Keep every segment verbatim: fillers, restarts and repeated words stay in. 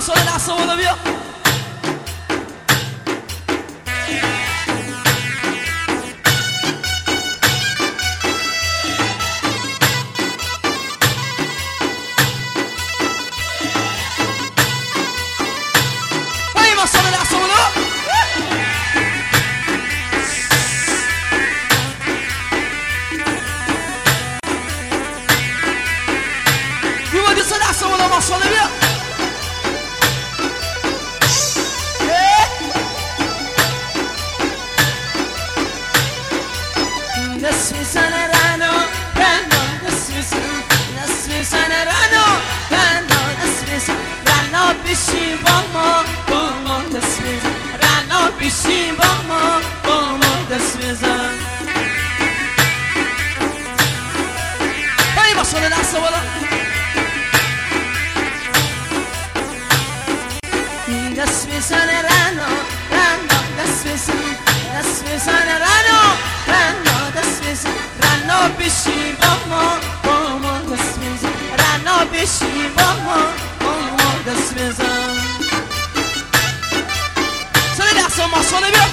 مسئله دست بالا بیا. مسئله بیا. دست میزنه رنو رنو دست میزنه دست میزنه رنو رنو دست میزنه رنو بشین با ما با ما دست میزنه رنو بشین با ما با ما دست میزنه. ای مسئله دست بالا. دست میزنه رنو رنو دست میزنه دست میزنه رنو رنو دست میزنه رنو بشین با ما با ما دست میزنه رنو بشین با ما با ما دست میزنه. سر دست ما ساله بیا.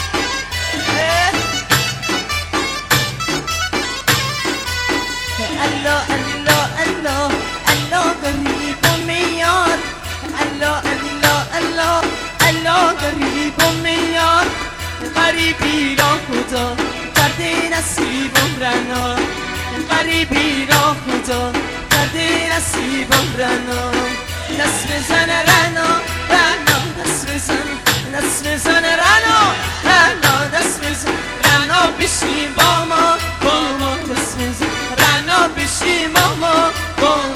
الله الله الله الله قریب و میاد الله الله الله الله قریب و میاد غریبی را خدا کرده نصیبم رنا غریبی را خدا کرده نصیبم رنا. دست بزنه رنا رنا دست بزنه دست بزنه رنا رنا دست بزنه رنا بشین با ما با ما دست بزنه رنا بشین با ما با ما.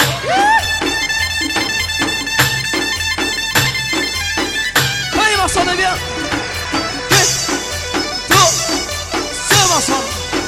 مسئله بیا. یک دو سه مسئله.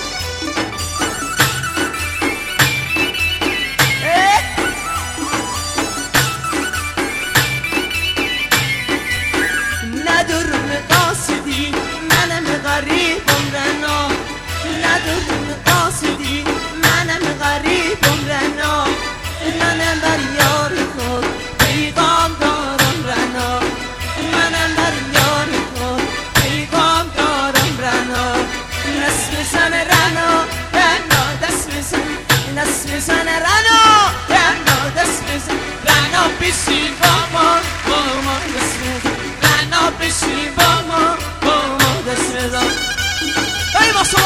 ندارم قاصدی منم غریبم رنا ندارم قاصدی منم غریبم رنا منم بر یار خود پیغام دارم رنا منم بر یار خود پیغام دارم رنا. دست بزنه رنا رنا دست بزنه دست بزنه رنا رنا دست بزنه رنا بشین با ما با ما دست بزنه رنا بشین با ما با ما دست بزنه. ای مسئله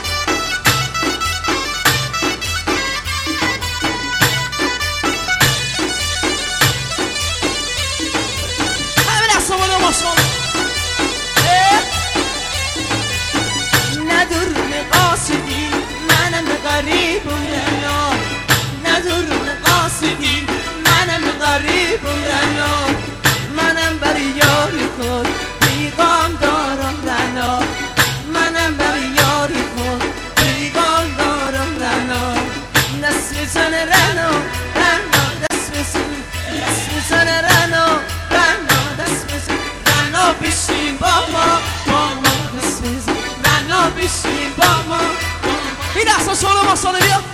ندارم قاصدی منم غریبم رنا ندارم قاصدی منم غریبم رنا منم بر یار خود پیغام دارم رنا منم بر یار خود پیغام دارم رنا. دست بزنه رنا رنا دست بزنه دست بزنه رنا رنا دست بزنه رنا بشین با ما با ما دست بزنه رنا بشین با ما. این دست سالو مسئله بیا.